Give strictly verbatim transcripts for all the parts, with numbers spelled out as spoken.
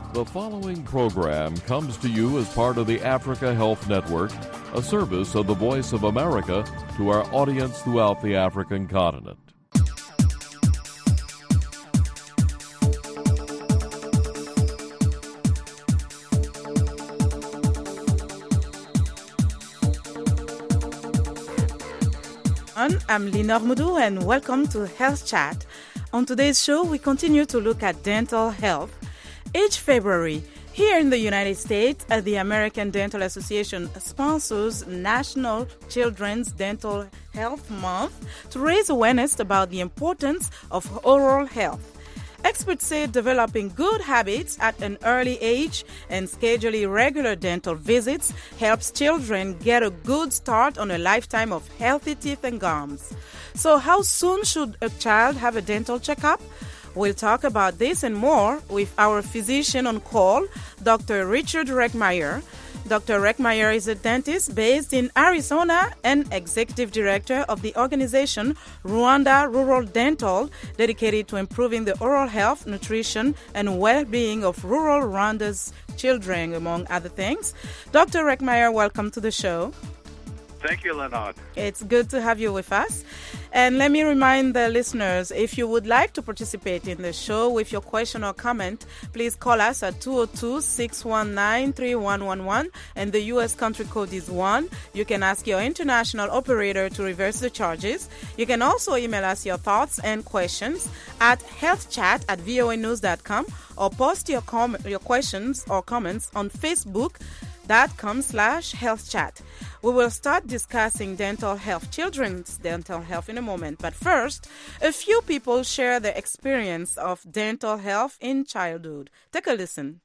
The following program comes to you as part of the Africa Health Network, a service of the Voice of America to our audience throughout the African continent. I'm Lenore Moudou and welcome to Health Chat. On today's show, we continue to look at dental health. Each February, here in the United States, the American Dental Association sponsors National Children's Dental Health Month to raise awareness about the importance of oral health. Experts say developing good habits at an early age and scheduling regular dental visits helps children get a good start on a lifetime of healthy teeth and gums. So how soon should a child have a dental checkup? We'll talk about this and more with our physician on call, Doctor Richard Reckmeyer. Doctor Reckmeyer is a dentist based in Arizona and executive director of the organization Rwanda Rural Dental, dedicated to improving the oral health, nutrition, and well-being of rural Rwanda's children, among other things. Doctor Reckmeyer, welcome to the show. Thank you, Lenore. It's good to have you with us. And let me remind the listeners, if you would like to participate in the show with your question or comment, please call us at two oh two, six one nine, three one one one, and the U S country code is one. You can ask your international operator to reverse the charges. You can also email us your thoughts and questions at healthchat at voa news dot com or post your, com- your questions or comments on Facebook. Dot com slash health chat. We will start discussing dental health, children's dental health in a moment. But first, a few people share their experience of dental health in childhood. Take a listen.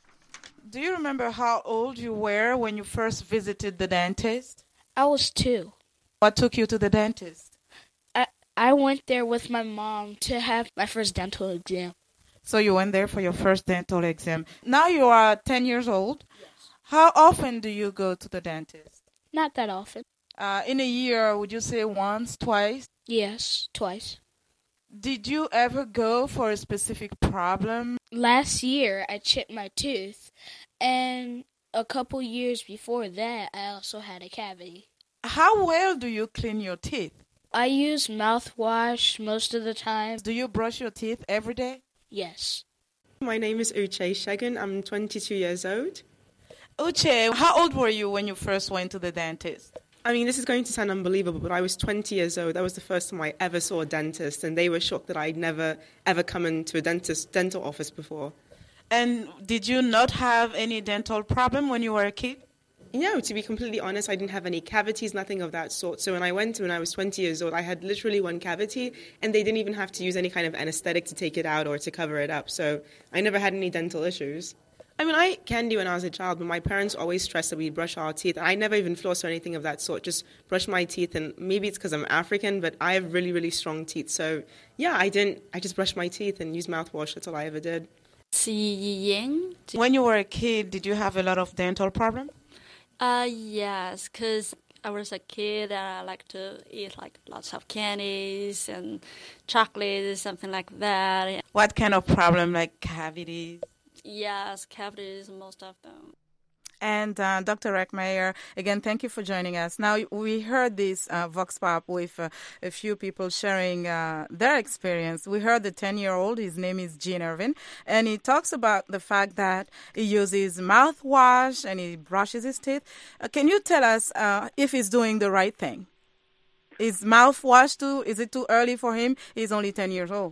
Do you remember how old you were when you first visited the dentist? I was two. What took you to the dentist? I, I went there with my mom to have my first dental exam. So you went there for your first dental exam. Now you are ten years old? How often do you go to the dentist? Not that often. Uh, in a year, would you say once, twice? Yes, twice. Did you ever go for a specific problem? Last year, I chipped my tooth, and a couple years before that, I also had a cavity. How well do you clean your teeth? I use mouthwash most of the time. Do you brush your teeth every day? Yes. My name is Uche Shagun. I'm twenty-two years old. Uche, how old were you when you first went to the dentist? I mean, this is going to sound unbelievable, but I was twenty years old. That was the first time I ever saw a dentist, and they were shocked that I'd never, ever come into a dentist dental office before. And did you not have any dental problem when you were a kid? No, to be completely honest, I didn't have any cavities, nothing of that sort. So when I went when I was twenty years old, I had literally one cavity, and they didn't even have to use any kind of anesthetic to take it out or to cover it up. So I never had any dental issues. I mean, I can do when I was a child, but my parents always stressed that we brush our teeth. I never even floss or anything of that sort, just brush my teeth. And maybe it's because I'm African, but I have really, really strong teeth. So, yeah, I didn't. I just brushed my teeth and used mouthwash. That's all I ever did. When you were a kid, did you have a lot of dental problems? Uh, yes, because I was a kid and I like to eat like lots of candies and chocolates, something like that. What kind of problem, like cavities? Yes, cavities, most of them. And uh, Doctor Reckmeyer, again, thank you for joining us. Now, we heard this uh, Vox Pop with uh, a few people sharing uh, their experience. We heard the ten-year-old, his name is Gene Irvin, and he talks about the fact that he uses mouthwash and he brushes his teeth. Uh, can you tell us uh, if he's doing the right thing? Is mouthwash too, is it too early for him? He's only ten years old.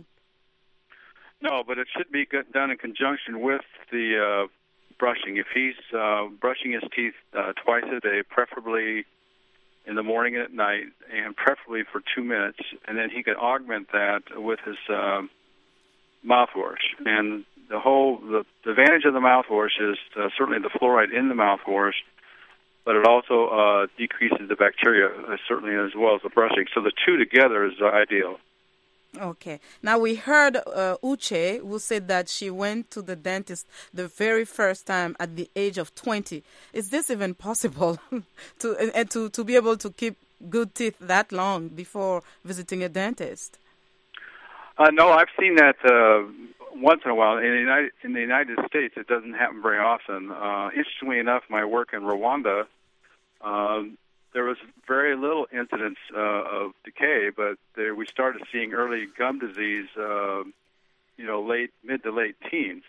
No, but it should be done in conjunction with the uh, brushing. If he's uh, brushing his teeth uh, twice a day, preferably in the morning and at night, and preferably for two minutes, and then he can augment that with his uh, mouthwash. And the whole the, the advantage of the mouthwash is uh, certainly the fluoride in the mouthwash, but it also uh, decreases the bacteria, uh, certainly as well as the brushing. So the two together is uh, ideal. Okay. Now, we heard uh, Uche, who said that she went to the dentist the very first time at the age of twenty. Is this even possible to, uh, to, to be able to keep good teeth that long before visiting a dentist? Uh, no, I've seen that uh, once in a while. In the United, in the United States, it doesn't happen very often. Uh, interestingly enough, my work in Rwanda, uh, there was very little incidence uh, of decay, but there, we started seeing early gum disease, uh, you know, late, mid to late teens.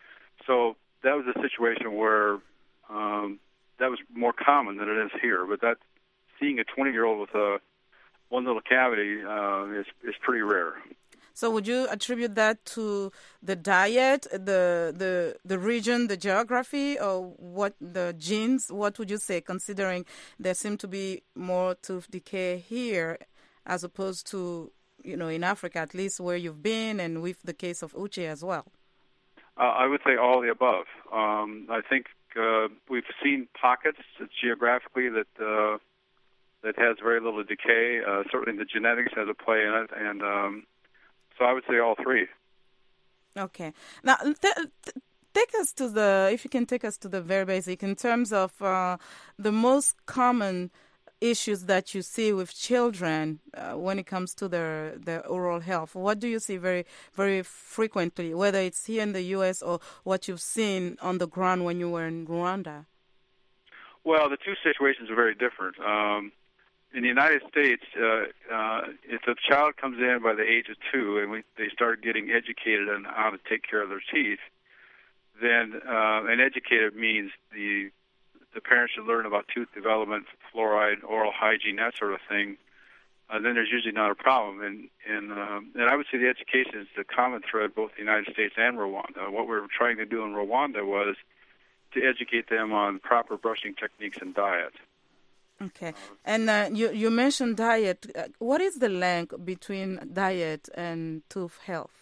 So that was a situation where um, that was more common than it is here. But that seeing a twenty-year-old with a one little cavity uh, is is pretty rare. So would you attribute that to the diet, the the the region, the geography, or what the genes? What would you say, considering there seem to be more tooth decay here as opposed to, you know, in Africa, at least where you've been, and with the case of Uche as well? Uh, I would say all of the above. Um, I think uh, we've seen pockets geographically that uh, that has very little decay. Uh, certainly the genetics has a play in it, and um, so I would say all three. Okay. Now, th- th- take us to the, if you can take us to the very basic, in terms of uh, the most common issues that you see with children uh, when it comes to their, their oral health. What do you see very, very frequently, whether it's here in the U S or what you've seen on the ground when you were in Rwanda? Well, the two situations are very different. Um, In the United States, uh, uh, if a child comes in by the age of two and we, they start getting educated on how to take care of their teeth, then uh, and educated means the the parents should learn about tooth development, fluoride, oral hygiene, that sort of thing. Uh, then there's usually not a problem. And and, um, and I would say the education is the common thread both the United States and Rwanda. What we were trying to do in Rwanda was to educate them on proper brushing techniques and diet. Okay. And uh, you, you mentioned diet. Uh, what is the link between diet and tooth health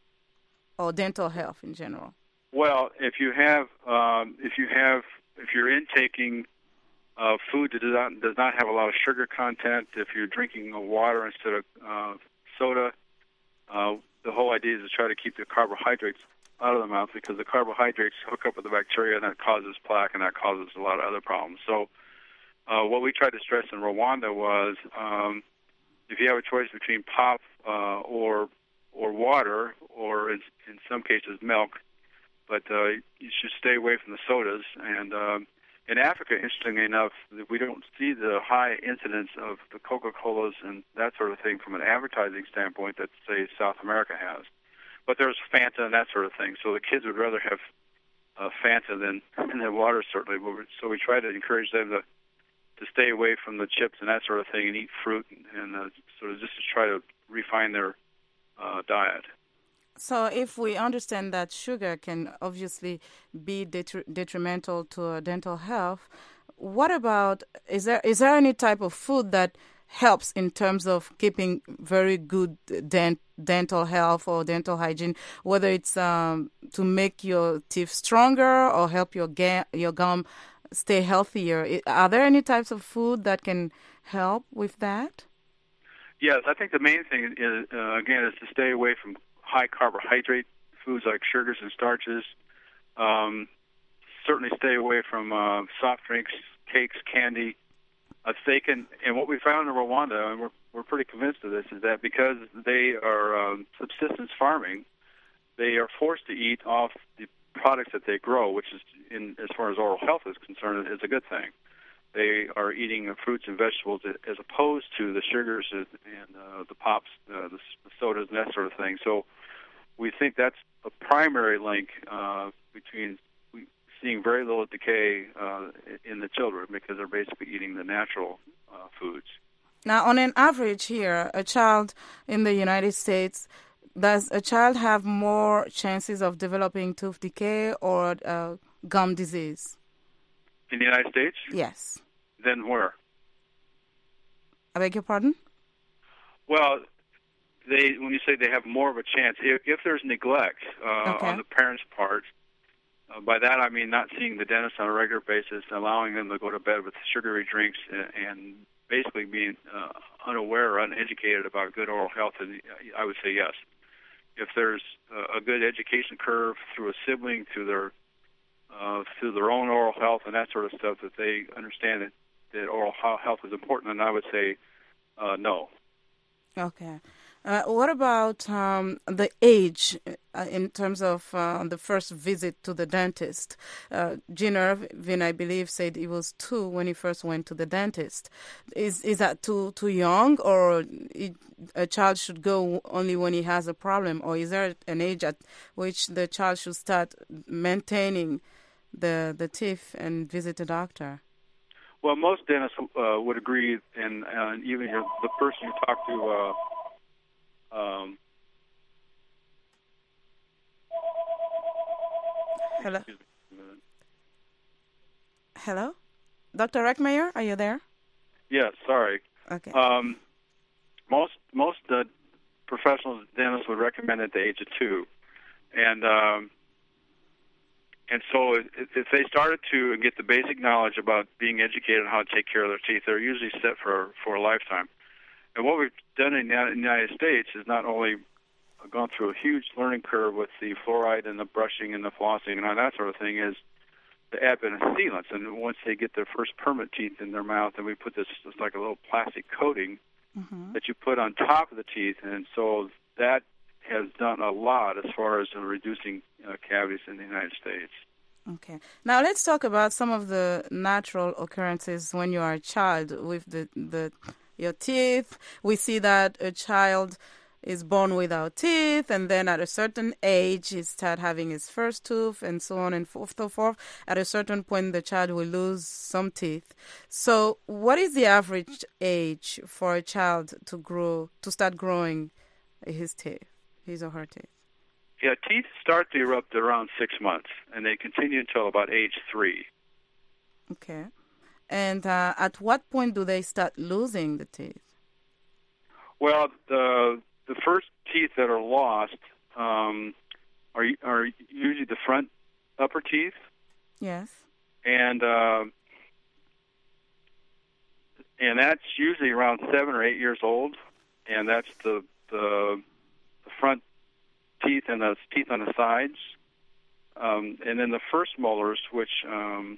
or dental health in general? Well, if you have, um, if you have, if you're intaking uh, food that does not, does not have a lot of sugar content, if you're drinking water instead of uh, soda, uh, the whole idea is to try to keep the carbohydrates out of the mouth because the carbohydrates hook up with the bacteria and that causes plaque and that causes a lot of other problems. So Uh, what we tried to stress in Rwanda was um, if you have a choice between pop uh, or or water, or in, in some cases milk, but uh, you should stay away from the sodas. And um, in Africa, interestingly enough, we don't see the high incidence of the Coca-Colas and that sort of thing from an advertising standpoint that, say, South America has. But there's Fanta and that sort of thing. So the kids would rather have uh, Fanta than, than water, certainly. So we try to encourage them to to stay away from the chips and that sort of thing and eat fruit and, and uh, sort of just to try to refine their uh, diet. So if we understand that sugar can obviously be detri- detrimental to dental health, what about, is there is there any type of food that helps in terms of keeping very good dent, dental health or dental hygiene, whether it's um, to make your teeth stronger or help your, ga- your gum stay healthier? Are there any types of food that can help with that? Yes, I think the main thing is, uh, again, is to stay away from high carbohydrate foods like sugars and starches. Um, certainly stay away from uh, soft drinks, cakes, candy. Uh, they can, and what we found in Rwanda, and we're, we're pretty convinced of this, is that because they are um, subsistence farming, they are forced to eat off the products that they grow, which is, in as far as oral health is concerned, is a good thing. They are eating uh, fruits and vegetables as opposed to the sugars and, and uh, the pops, uh, the, the sodas, and that sort of thing. So we think that's a primary link uh, between seeing very little decay uh, in the children because they're basically eating the natural uh, foods. Now, on an average here, a child in the United States, does a child have more chances of developing tooth decay or uh, gum disease? In the United States? Yes. Then where? I beg your pardon? Well, they when you say they have more of a chance, if, if there's neglect uh, okay. on the parents' part, uh, by that I mean not seeing the dentist on a regular basis, allowing them to go to bed with sugary drinks, and, and basically being uh, unaware or uneducated about good oral health, and I would say yes. If there's a good education curve through a sibling, through their uh, through their own oral health and that sort of stuff, that they understand that, that oral health is important, and I would say uh, no. Okay. Uh, what about um, the age uh, in terms of uh, the first visit to the dentist? Uh, Gene Irvin, I believe, said he was two when he first went to the dentist. Is is that too too young, or it, a child should go only when he has a problem, or is there an age at which the child should start maintaining the the teeth and visit a doctor? Well, most dentists uh, would agree, and, and even your, the person you talk to. Uh, Um, Hello? Hello? Doctor Reckmeyer, are you there? Yes, sorry. Okay. Um, most most uh, professional dentists would recommend at the age of two. And um, and so if, if they started to get the basic knowledge about being educated on how to take care of their teeth, they're usually set for, for a lifetime. And what we've done in the United States is not only gone through a huge learning curve with the fluoride and the brushing and the flossing and all that sort of thing, is the advent of sealants. And once they get their first permanent teeth in their mouth, then we put this, it's like a little plastic coating mm-hmm. that you put on top of the teeth. And so that has done a lot as far as uh, reducing uh, cavities in the United States. Okay. Now let's talk about some of the natural occurrences when you are a child with the the your teeth. We see that a child is born without teeth, and then at a certain age, he starts having his first tooth, and so on and so forth. At a certain point, the child will lose some teeth. So what is the average age for a child to grow, to start growing his teeth, his or her teeth? Yeah, teeth start to erupt around six months, and they continue until about age three. Okay. And uh, at what point do they start losing the teeth? Well, the the first teeth that are lost um, are are usually the front upper teeth. Yes. And uh, and that's usually around seven or eight years old, and that's the the, the front teeth and the teeth on the sides, um, and then the first molars, which um,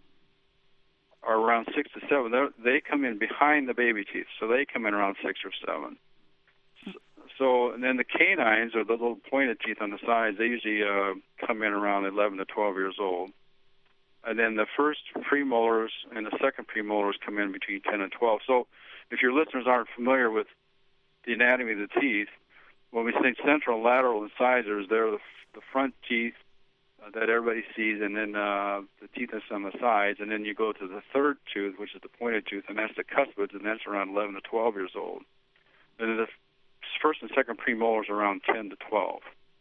are around six to seven. They come in behind the baby teeth, so they come in around six or seven. So, so and then the canines, or the little pointed teeth on the sides, they usually uh, come in around eleven to twelve years old. And then the first premolars and the second premolars come in between ten and twelve. So if your listeners aren't familiar with the anatomy of the teeth, when we say central, lateral, incisors, they're the, the front teeth that everybody sees, and then uh, the teeth that's on the sides, and then you go to the third tooth, which is the pointed tooth, and that's the cuspids, and that's around eleven to twelve years old. And then the first and second premolars are around ten to twelve.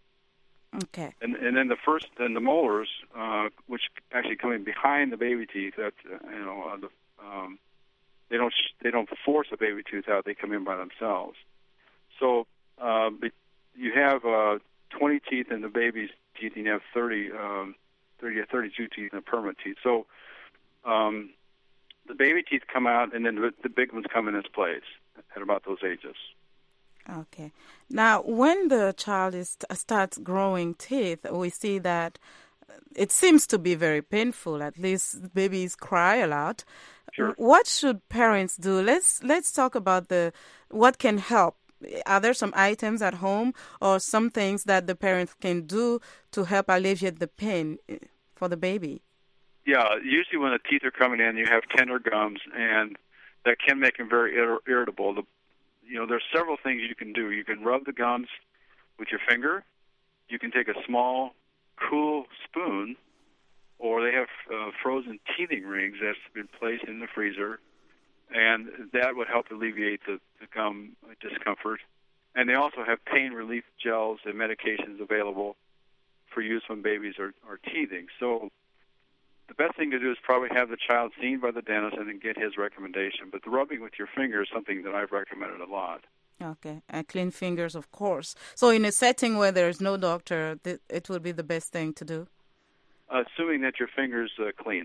Okay. And and then the first, then the molars, uh, which actually come in behind the baby teeth, that uh, you know, uh, the, um, they don't they don't force a baby tooth out; they come in by themselves. So uh, you have uh, twenty teeth in the baby's teeth, and you have thirty, um, thirty or thirty-two teeth in the permanent teeth. So um, the baby teeth come out, and then the, the big ones come in its place at about those ages. Okay. Now, when the child is, starts growing teeth, we see that it seems to be very painful. At least babies cry a lot. Sure. What should parents do? Let's let's talk about the what can help. Are there some items at home or some things that the parents can do to help alleviate the pain for the baby? Yeah, usually when the teeth are coming in, you have tender gums, and that can make them very ir- irritable. The, you know, there's several things you can do. You can rub the gums with your finger. You can take a small, cool spoon, or they have uh, frozen teething rings that's been placed in the freezer, and that would help alleviate the, the gum discomfort. And they also have pain relief gels and medications available for use when babies are, are teething. So the best thing to do is probably have the child seen by the dentist and then get his recommendation. But the rubbing with your finger is something that I've recommended a lot. Okay, and clean fingers, of course. So in a setting where there's no doctor, th- it would be the best thing to do? Assuming that your finger's uh, clean.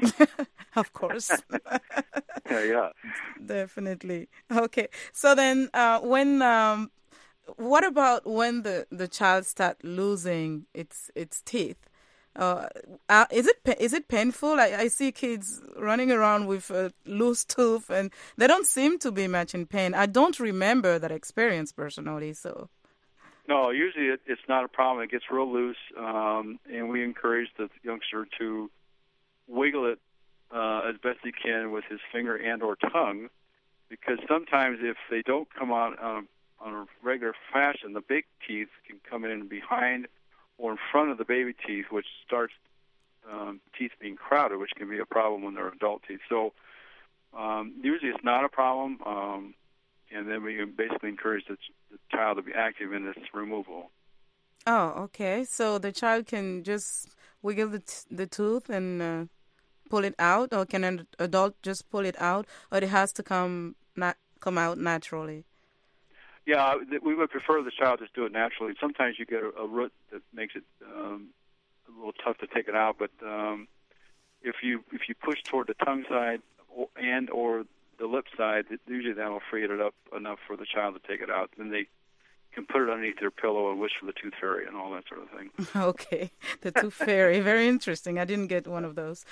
Of course. yeah, yeah. Definitely. Okay. So then uh, when, um, what about when the, the child starts losing its its teeth? Uh, uh, is it pa- is it painful? I, I see kids running around with a loose tooth, and they don't seem to be much in pain. I don't remember that experience personally. So, no, usually it, it's not a problem. It gets real loose, um, and we encourage the youngster to wiggle it uh, as best he can with his finger and or tongue, because sometimes if they don't come out on a, on a regular fashion, the big teeth can come in behind or in front of the baby teeth, which starts um, teeth being crowded, which can be a problem when they're adult teeth. So um, usually it's not a problem, um, and then we basically encourage the, the child to be active in this removal. Oh, okay. So the child can just wiggle the, t- the tooth and uh, pull it out, or can an adult just pull it out, or it has to come not come out naturally? Yeah, we would prefer the child just do it naturally. Sometimes you get a, a root that makes it um, a little tough to take it out, but um, if you if you push toward the tongue side or, and or the lip side, usually that will free it up enough for the child to take it out. Then they can put it underneath their pillow and wish for the tooth fairy and all that sort of thing. Okay, the tooth fairy. Very interesting. I didn't get one of those.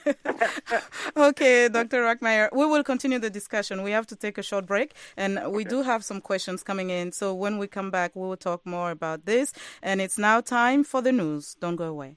Okay, Doctor Reckmeyer, we will continue the discussion. We have to take a short break, and we okay. do have some questions coming in. So when we come back, we will talk more about this. And it's now time for the news. Don't go away.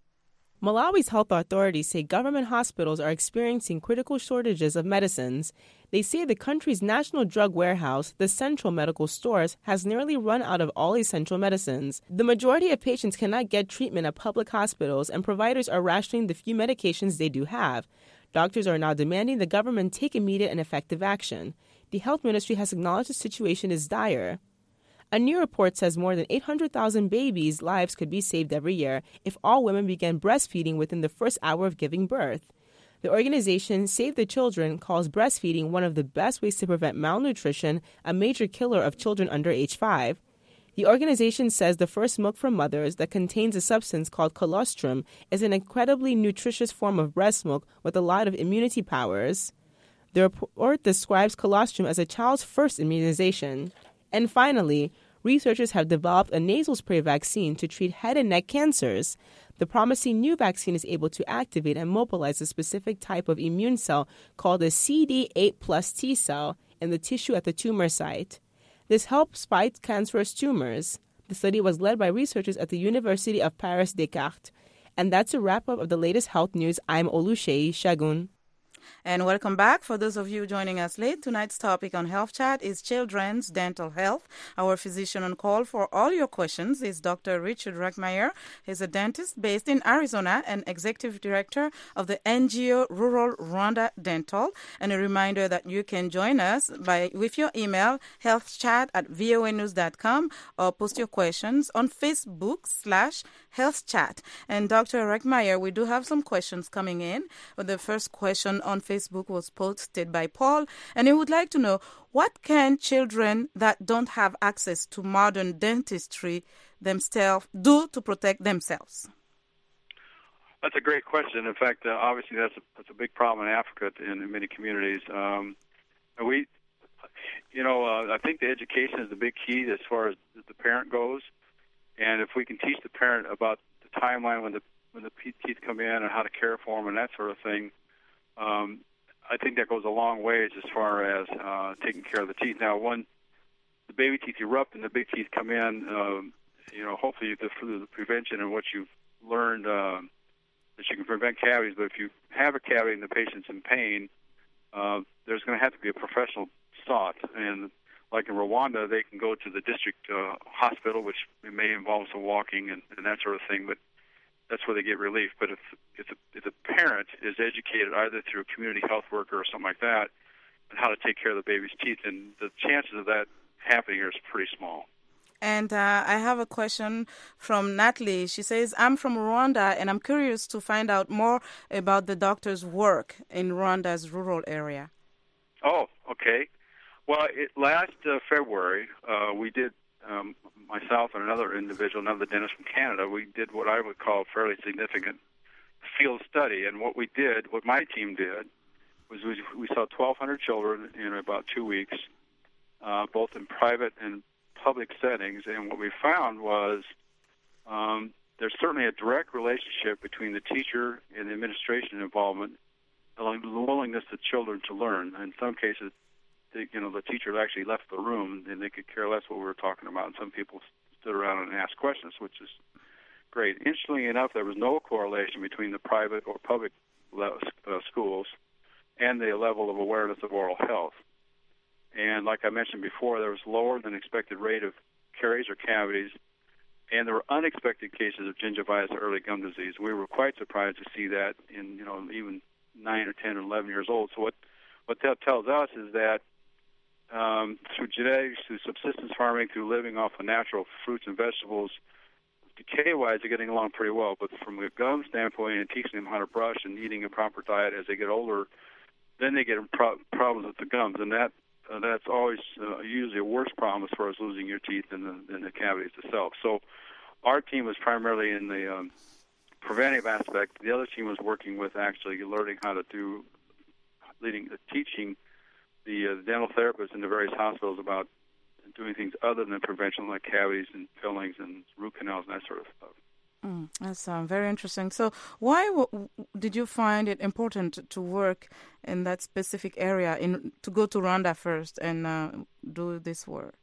Malawi's health authorities say government hospitals are experiencing critical shortages of medicines. They say the country's national drug warehouse, the Central Medical Stores, has nearly run out of all essential medicines. The majority of patients cannot get treatment at public hospitals, and providers are rationing the few medications they do have. Doctors are now demanding the government take immediate and effective action. The health ministry has acknowledged the situation is dire. A new report says more than eight hundred thousand babies' lives could be saved every year if all women began breastfeeding within the first hour of giving birth. The organization Save the Children calls breastfeeding one of the best ways to prevent malnutrition, a major killer of children under age five. The organization says the first milk from mothers that contains a substance called colostrum is an incredibly nutritious form of breast milk with a lot of immunity powers. The report describes colostrum as a child's first immunization. And finally, researchers have developed a nasal spray vaccine to treat head and neck cancers. The promising new vaccine is able to activate and mobilize a specific type of immune cell called a C D eight plus T cell in the tissue at the tumor site. This helps fight cancerous tumors. The study was led by researchers at the University of Paris Descartes. And that's a wrap-up of the latest health news. I'm Oluseyi Shagun. And welcome back. For those of you joining us late, tonight's topic on Health Chat is children's dental health. Our physician on call for all your questions is Doctor Richard Reckmeyer. He's a dentist based in Arizona and executive director of the N G O Rural Rwanda Dental. And a reminder that you can join us by with your email, healthchat at voa news dot com, or post your questions on Facebook slash Health Chat. And Doctor Reckmeyer, we do have some questions coming in. The first question on Facebook was posted by Paul, and he would like to know, what can children that don't have access to modern dentistry themselves do to protect themselves? That's a great question. In fact, uh, obviously that's a, that's a big problem in Africa in, in many communities. Um, and we, you know, uh, I think the education is the big key as far as the parent goes. And if we can teach the parent about the timeline when the when the teeth come in and how to care for them and that sort of thing, um, I think that goes a long ways as far as uh, taking care of the teeth. Now, when the baby teeth erupt and the big teeth come in, um, you know, hopefully the, through the prevention and what you've learned uh, that you can prevent cavities. But if you have a cavity and the patient's in pain, uh, there's going to have to be a professional sought. And like in Rwanda, they can go to the district uh, hospital, which may involve some walking and, and that sort of thing, but that's where they get relief. But if, if, the, if the parent is educated either through a community health worker or something like that on how to take care of the baby's teeth, then the chances of that happening here is pretty small. And uh, I have a question from Natalie. She says, I'm from Rwanda, and I'm curious to find out more about the doctor's work in Rwanda's rural area. Oh, okay. Well, it, last uh, February, uh, we did, um, myself and another individual, another dentist from Canada, we did what I would call a fairly significant field study. And what we did, what my team did, was we, we saw twelve hundred children in about two weeks, uh, both in private and public settings. And what we found was um, there's certainly a direct relationship between the teacher and the administration involvement, along the willingness of children to learn. In some cases, the, you know, the teacher actually left the room and they could care less what we were talking about. And some people stood around and asked questions, which is great. Interestingly enough, there was no correlation between the private or public le- uh, schools and the level of awareness of oral health. And like I mentioned before, there was lower than expected rate of caries or cavities, and there were unexpected cases of gingivitis or early gum disease. We were quite surprised to see that in, you know, even nine or ten or eleven years old. So what, what that tells us is that um, through genetics, through subsistence farming, through living off of natural fruits and vegetables, decay-wise, they're getting along pretty well. But from a gum standpoint and teaching them how to brush and eating a proper diet as they get older, then they get pro- problems with the gums, and that uh, that's always uh, usually a worse problem as far as losing your teeth than the, than the cavities itself. So our team was primarily in the um, preventive aspect. The other team was working with actually learning how to do, leading, uh, teaching the uh, dental therapists in the various hospitals about doing things other than prevention, like cavities and fillings and root canals and that sort of stuff. Mm, that's uh, very interesting. So why w- did you find it important to work in that specific area, in to go to Rwanda first and uh, do this work?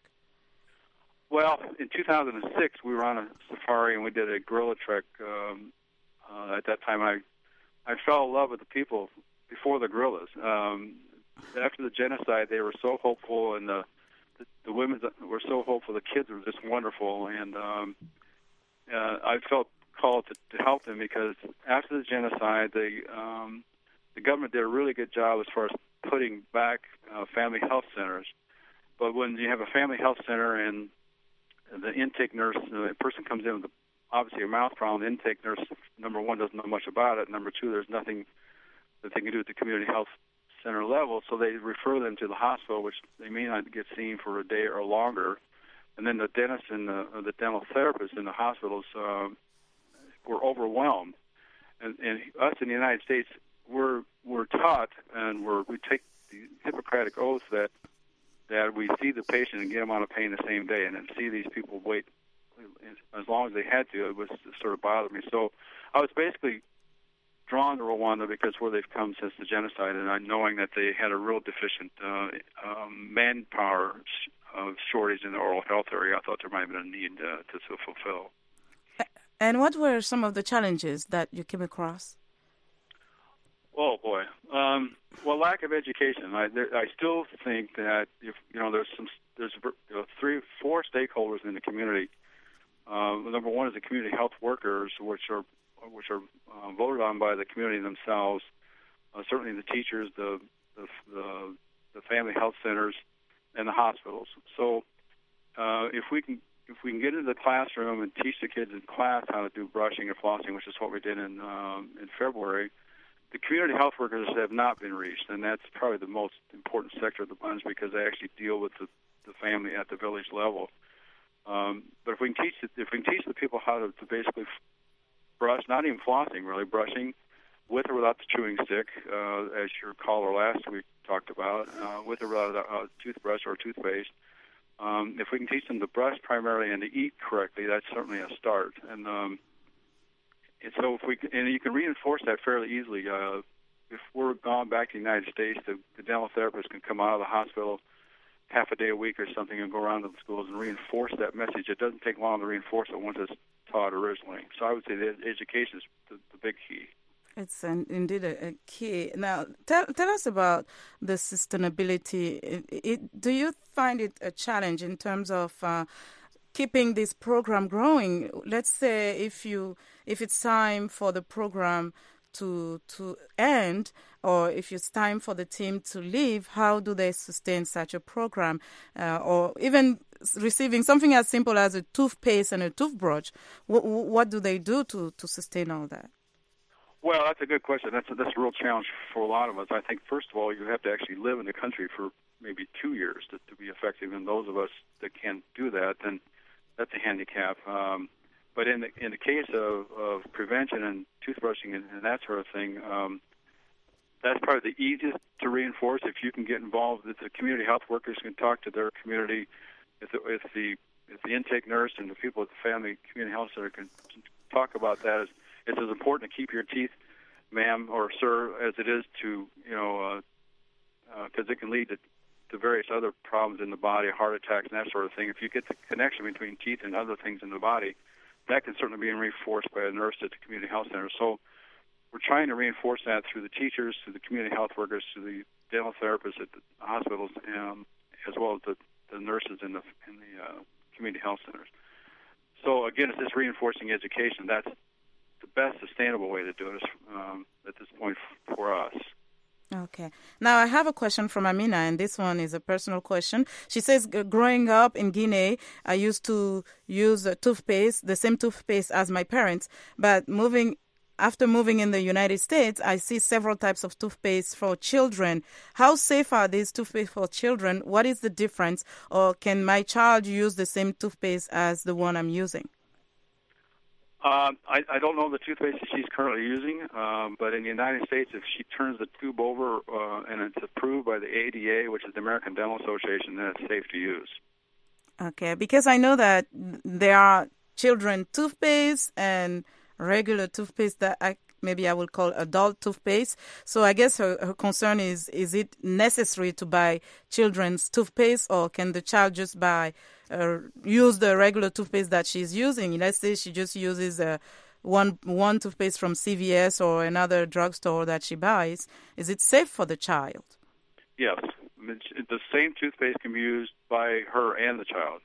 Well, in two thousand six, we were on a safari and we did a gorilla trek. Um, uh, at that time, I I fell in love with the people before the gorillas. Um, after the genocide, they were so hopeful, and the the, the women were so hopeful. The kids were just wonderful, and um, uh, I felt called to, to help them because after the genocide, the um, the government did a really good job as far as putting back uh, family health centers. But when you have a family health center and the intake nurse, the person comes in with a, obviously a mouth problem, the intake nurse, number one, doesn't know much about it. Number two, there's nothing that they can do at the community health center level, so they refer them to the hospital, which they may not get seen for a day or longer. And then the dentists and the, the dental therapists in the hospitals uh, were overwhelmed. And, and us in the United States, we're we're taught and we're, we take the Hippocratic oath that that we see the patient and get them out of pain the same day, and then see these people wait as long as they had to. It was it sort of bothered me. So I was basically drawn to Rwanda because where they've come since the genocide, and I knowing that they had a real deficient uh, um, manpower sh- uh, shortage in the oral health area, I thought there might have been a need uh, to, to fulfill. And what were some of the challenges that you came across? Oh boy. Um, well, lack of education. I, there, I still think that if you know, there's some, there's you know, three, four stakeholders in the community. Uh, number one is the community health workers, which are which are uh, voted on by the community themselves. Uh, certainly, the teachers, the, the the the family health centers, and the hospitals. So, uh, if we can if we can get into the classroom and teach the kids in class how to do brushing or flossing, which is what we did in um, in February. The community health workers have not been reached, and that's probably the most important sector of the bunch because they actually deal with the, the family at the village level. Um, but if we can teach the, if we can teach the people how to, to basically brush, not even flossing, really brushing, with or without the chewing stick, uh, as your caller last week talked about, uh, with or without a, a toothbrush or a toothpaste. Um, if we can teach them to brush primarily and to eat correctly, that's certainly a start. And um, And so if we and you can reinforce that fairly easily. Uh, if we're gone back to the United States, the, the dental therapist can come out of the hospital half a day a week or something and go around to the schools and reinforce that message. It doesn't take long to reinforce it once it's taught originally. So I would say that education is the, the big key. It's an, indeed a, a key. Now, tell tell us about the sustainability. It, it, do you find it a challenge in terms of uh, keeping this program growing? Let's say if you if it's time for the program to to end, or if it's time for the team to leave, how do they sustain such a program? Uh, or even receiving something as simple as a toothpaste and a toothbrush, what, what do they do to, to sustain all that? Well, that's a good question. That's a, that's a real challenge for a lot of us. I think, first of all, you have to actually live in the country for maybe two years to, to be effective. And those of us that can't do that, then that's a handicap. Um, but in the in the case of, of prevention and toothbrushing and, and that sort of thing, um, that's probably the easiest to reinforce. If you can get involved, if the community health workers can talk to their community, if the if the, if the intake nurse and the people at the family community health center can talk about that is it's as important to keep your teeth, ma'am or sir, as it is to, you know, because uh, uh, it can lead to, to various other problems in the body, heart attacks and that sort of thing. If you get the connection between teeth and other things in the body, that can certainly be reinforced by a nurse at the community health center. So we're trying to reinforce that through the teachers, through the community health workers, through the dental therapists at the hospitals, um, as well as the, the nurses in the in the uh, community health centers. So again, it's just reinforcing education. That's the best sustainable way to do it um, at this point f- for us. Okay. Now, I have a question from Amina, and this one is a personal question. She says, growing up in Guinea, I used to use a toothpaste, the same toothpaste as my parents, but moving after moving in the United States, I see several types of toothpaste for children. How safe are these toothpaste for children? What is the difference? Or can my child use the same toothpaste as the one I'm using? Uh, I, I don't know the toothpaste that she's currently using, um, but in the United States, if she turns the tube over uh, and it's approved by the A D A, which is the American Dental Association, then it's safe to use. Okay, because I know that there are children toothpaste and regular toothpaste that I, maybe I would call adult toothpaste. So I guess her, her concern is, is it necessary to buy children's toothpaste, or can the child just buy Uh, use the regular toothpaste that she's using? Let's say she just uses uh, one one toothpaste from C V S or another drugstore that she buys. Is it safe for the child? Yes. The same toothpaste can be used by her and the child,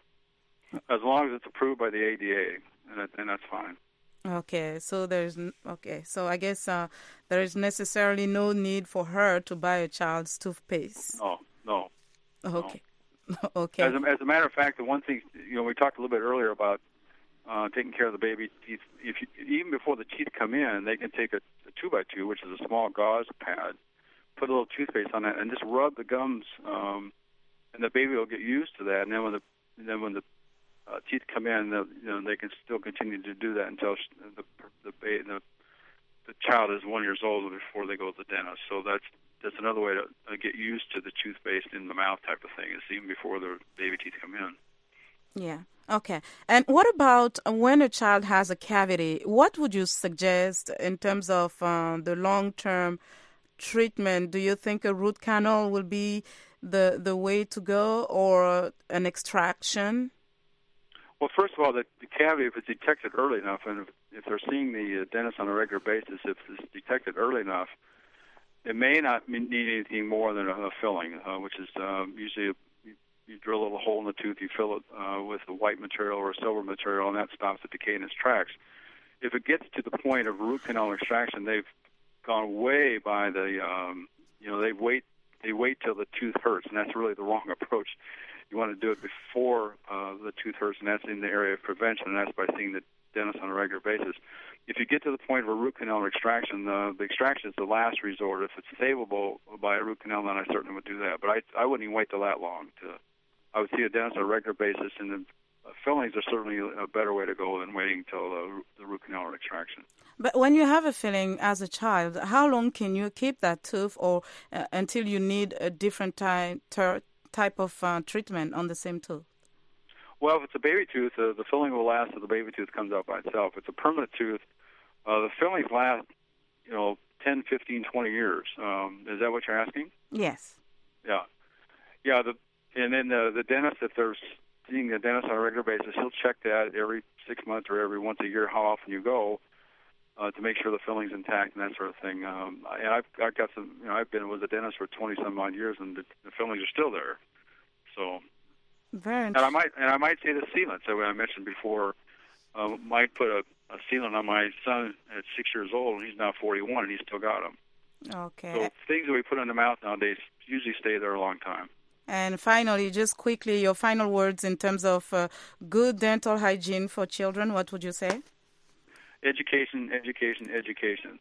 as long as it's approved by the A D A, and, that, and that's fine. Okay, so there's okay, so I guess uh, there is necessarily no need for her to buy a child's toothpaste. No, no. Okay. No. Okay. As a, as a matter of fact, the one thing, you know, we talked a little bit earlier about uh, taking care of the baby teeth. If you, even before the teeth come in, they can take a, a two by two, which is a small gauze pad, put a little toothpaste on that, and just rub the gums, um, and the baby will get used to that. And then when the and then when the uh, teeth come in, you know, they can still continue to do that until the the, the the child is one years old before they go to the dentist. So that's that's another way to uh, get used to the toothpaste in the mouth type of thing, is even before the baby teeth come in. Yeah. Okay. And what about when a child has a cavity? What would you suggest in terms of uh, the long-term treatment? Do you think a root canal will be the the way to go, or an extraction? Well, first of all, the, the cavity, if it's detected early enough, and if, if they're seeing the dentist on a regular basis, if it's detected early enough, it may not need anything more than a, a filling, uh, which is uh, usually a, you, you drill a little hole in the tooth, you fill it uh, with a white material or a silver material, and that stops the decay in its tracks. If it gets to the point of root canal extraction, they've gone way by the, um, you know, they wait they wait till the tooth hurts, and that's really the wrong approach. You want to do it before uh, the tooth hurts, and that's in the area of prevention, and that's by seeing the dentist on a regular basis. If you get to the point of a root canal extraction, uh, the extraction is the last resort. If it's savable by a root canal, then I certainly would do that. But I, I wouldn't even wait till that long. To, I would see a dentist on a regular basis, and then uh, fillings are certainly a better way to go than waiting till uh, the root canal extraction. But when you have a filling as a child, how long can you keep that tooth, or uh, until you need a different type ter- type of uh, treatment on the same tooth? Well, if it's a baby tooth, uh, the filling will last till the baby tooth comes out by itself. If it's a permanent tooth, uh, the fillings last, you know, ten, fifteen, twenty years. Um, is that what you're asking? Yes. Yeah. Yeah, the, and then the, the dentist, if they're seeing the dentist on a regular basis, he'll check that every six months or every once a year how often you go uh, to make sure the filling's intact and that sort of thing. Um, and I've, I've got some, you know, I've been with a dentist for twenty-some odd years, and the, the fillings are still there. So... Very and I might and I might say the sealant. So I mentioned before, uh, might put a, a sealant on my son at six years old, and he's now forty-one, and he's still got them. Okay. So things that we put in the mouth nowadays usually stay there a long time. And finally, just quickly, your final words in terms of uh, good dental hygiene for children. What would you say? Education, education, education.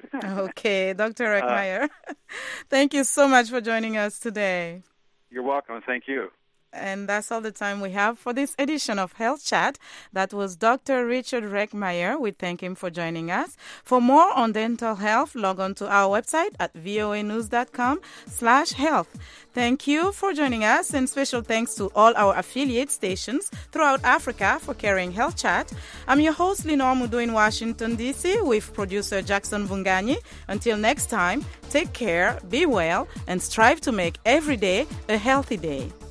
Okay, Doctor Reckmeyer, uh, thank you so much for joining us today. You're welcome. Thank you. And that's all the time we have for this edition of Health Chat. That was Doctor Richard Reckmeyer. We thank him for joining us. For more on dental health, log on to our website at voanews.com slash health. Thank you for joining us, and special thanks to all our affiliate stations throughout Africa for carrying Health Chat. I'm your host, Lenore Mudo in Washington, D C, with producer Jackson Vunganyi. Until next time, take care, be well, and strive to make every day a healthy day.